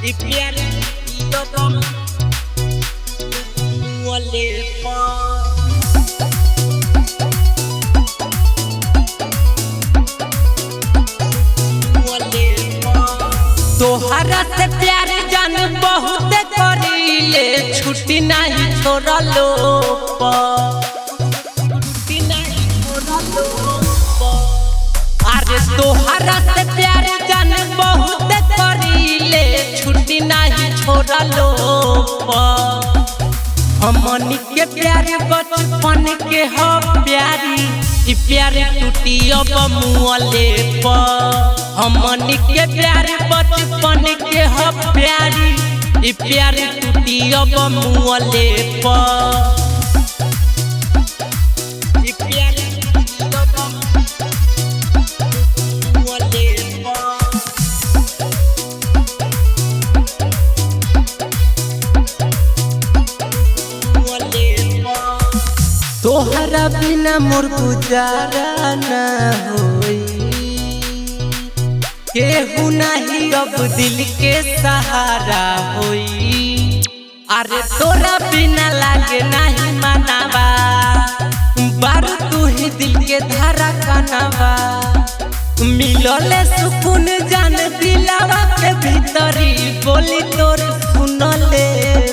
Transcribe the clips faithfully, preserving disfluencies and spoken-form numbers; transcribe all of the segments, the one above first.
ई प्यार यो बम वाले पा तोहरा से प्यार जान बहुत करीले छुट्टी नहीं छोड़लो छुट्टी नहीं छोड़लो अरे तोहरा से प्यार जान बहुत करीले छुट्टी नहीं छोड़लो हमनी के प्यार बचपन के हो प्यारी ई प्यार टूटी अब मुअले पर हमनी के प्यार बचपन के हो प्यारी ई प्यार टूटी अब मुअले पर ई प्यार टूटी अब मुअले पर तोहरा बिना मोर गुजारा न होई केहू नहीं अब दिल के सहारा होई अरे तोरा बिना लागे नहीं मनावा बारू तू ही दिल के धारा कनावा मिलले सुकून जान दिलावा के भीतरी बोली तोर सुनले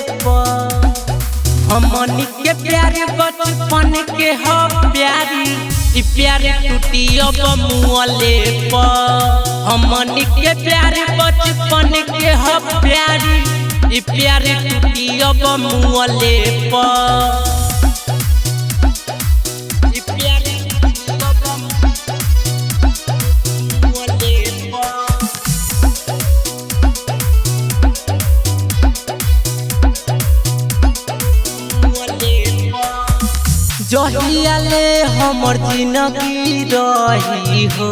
हमनी के प्यार बचपन के हो प्यारी ई प्यार टूटी अब मुअले पर हमनी के प्यार बचपन के हो प्यारी ई प्यार टूटी अब मुअले पर ई प्यार टूटी अब मुअले पर जहियाले हमर जिंदगी रही हो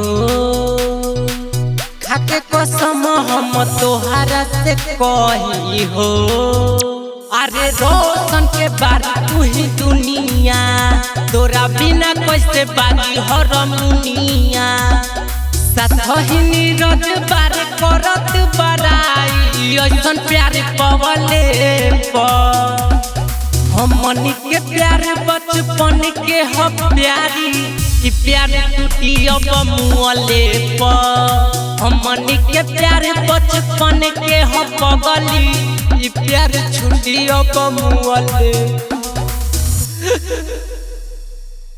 खाके कसम हम तोहरा से कही हो अरे रोशन के बात तू ही दुनिया तोरा बिना कैसे बाजी हो रमुनिया साथही नीरज बार करत बड़ाई ऐसन प्यार पवले पर हमनी के प्यार बचपन के हो प्यारी ई प्यार टूटी अब मुअले पर हमनी के प्यार बचपन के हो पगली ई प्यार छूटी अब मुअले